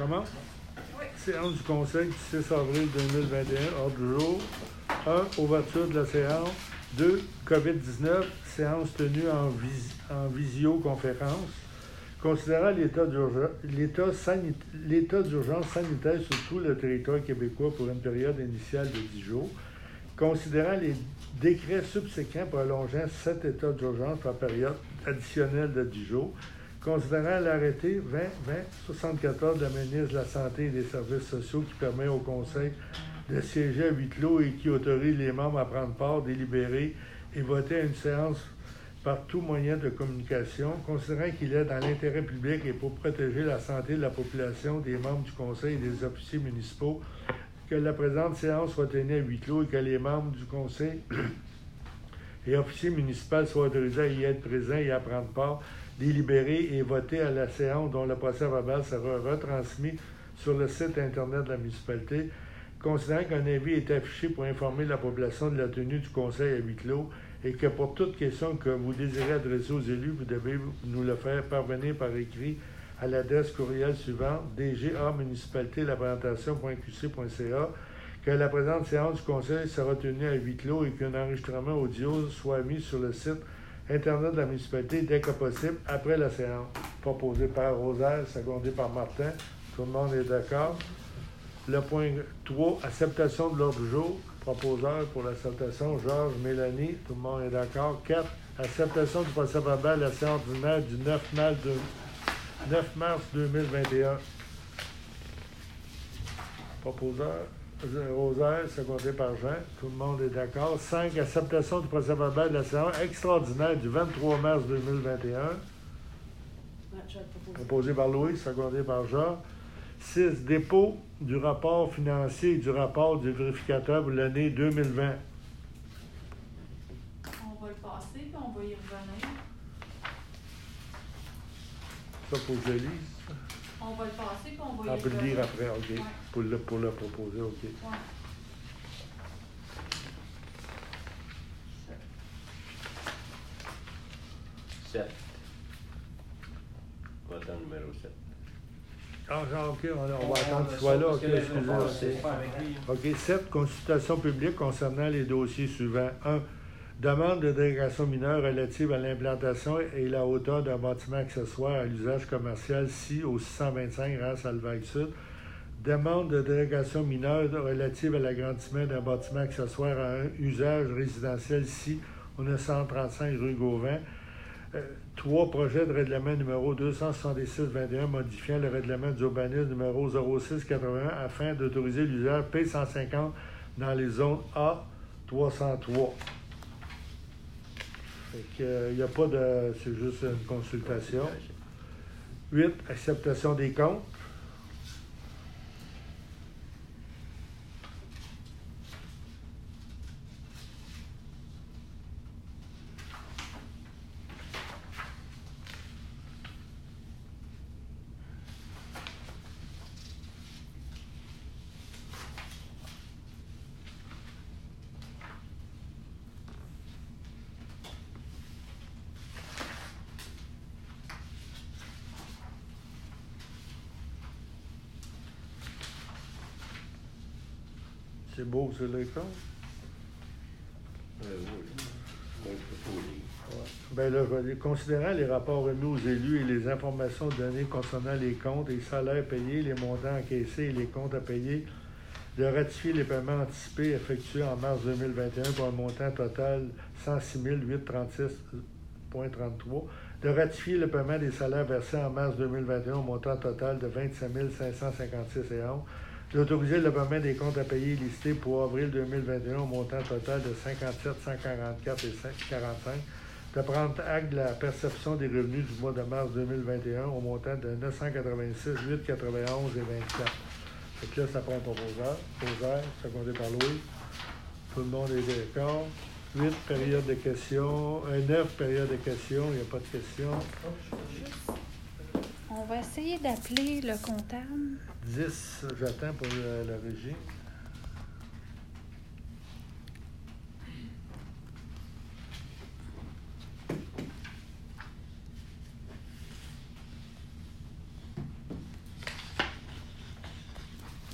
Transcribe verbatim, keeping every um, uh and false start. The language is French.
commence? Oui. Séance du Conseil du six avril deux mille vingt et un, ordre du jour. un. Ouverture de la séance. deux. covid dix-neuf, séance tenue en, vis en visioconférence. Considérant l'état d'urgence sanitaire sur tout le territoire québécois pour une période initiale de dix jours, considérant les décrets subséquents prolongeant cet état d'urgence par période additionnelle de dix jours, considérant l'arrêté vingt vingt soixante-quatorze de la ministre de la Santé et des Services sociaux qui permet au Conseil de siéger à huis clos et qui autorise les membres à prendre part, délibérer et voter à une séance par tout moyen de communication, considérant qu'il est dans l'intérêt public et pour protéger la santé de la population, des membres du Conseil et des officiers municipaux, que la présente séance soit tenue à huis clos et que les membres du Conseil et officiers municipaux soient autorisés à y être présents et à prendre part, délibérer et voter à la séance dont le procès-verbal sera retransmis sur le site Internet de la municipalité, considérant qu'un avis est affiché pour informer la population de la tenue du Conseil à huis clos et que pour toute question que vous désirez adresser aux élus, vous devez nous le faire parvenir par écrit à l'adresse courriel suivante, d g a municipalité la présentation point q c point c a, que la présente séance du Conseil sera tenue à huis clos et qu'un enregistrement audio soit mis sur le site Internet de la municipalité dès que possible après la séance. Proposé par Rosaire, secondé par Martin. Tout le monde est d'accord. Le point trois, acceptation de l'ordre du jour. Proposeur pour l'acceptation, Georges, Mélanie. Tout le monde est d'accord. quatre, acceptation du procès-verbal de la séance ordinaire du neuf mars deux mille vingt et un. Proposeur, Rosaire, secondé par Jean. Tout le monde est d'accord. cinq, acceptation du procès-verbal de la séance extraordinaire du vingt-trois mars deux mille vingt et un. Proposé par Louis, secondé par Jean. six. Dépôt du rapport financier et du rapport du vérificateur pour l'année deux mille vingt. On va le passer, puis on va y revenir. Ça, faut que je lise. On va le passer, puis on va y On peut revenir. le lire après, OK. Ouais. Pour, le, pour le proposer, OK. Ouais. sept. Votant numéro sept. Ah, OK, on, on va attendre qu'il soit là. OK, excusez-moi. OK, sept. Consultation publique concernant les dossiers suivants. un. Demande de délégation mineure relative à l'implantation et la hauteur d'un bâtiment accessoire à l'usage commercial S I au six cent vingt-cinq Race Alvac Sud. Demande de délégation mineure relative à l'agrandissement d'un bâtiment accessoire à un usage résidentiel S I au neuf cent trente-cinq rue Gauvin. Euh, trois. Projet de règlement numéro deux cent soixante-six vingt et un modifiant le règlement d'urbanisme numéro zéro six quatre-vingt-un afin d'autoriser l'usage P cent cinquante dans les zones A trois cent trois. Fait que, euh, y a pas de... C'est juste une consultation. huit. Acceptation des comptes. C'est beau, c'est les comptes? Euh, oui. Moi, je peux pas lire. Ouais. Ben là, je vais dire, considérant les rapports remis aux élus et les informations données concernant les comptes, les salaires payés, les montants encaissés et les comptes à payer, de ratifier les paiements anticipés effectués en mars deux mille vingt et un pour un montant total cent six mille huit cent trente-six virgule trente-trois, de ratifier le paiement des salaires versés en mars deux mille vingt et un au montant total de vingt-sept mille cinq cent cinquante-six virgule onze, d'autoriser le paiement des comptes à payer listés pour avril deux mille vingt et un au montant total de cinquante-sept mille cent quarante-quatre virgule quarante-cinq, de prendre acte de la perception des revenus du mois de mars deux mille vingt et un au montant de neuf cent quatre-vingt-six mille huit cent quatre-vingt-onze virgule vingt-quatre. Fait que là, ça prend un proposeur. Proposeur, secondé par Louis. Tout le monde est d'accord. huit périodes de questions. Euh, neuf périodes de questions. Il n'y a pas de questions. On va essayer d'appeler le comptable. dix, j'attends pour la, la régie.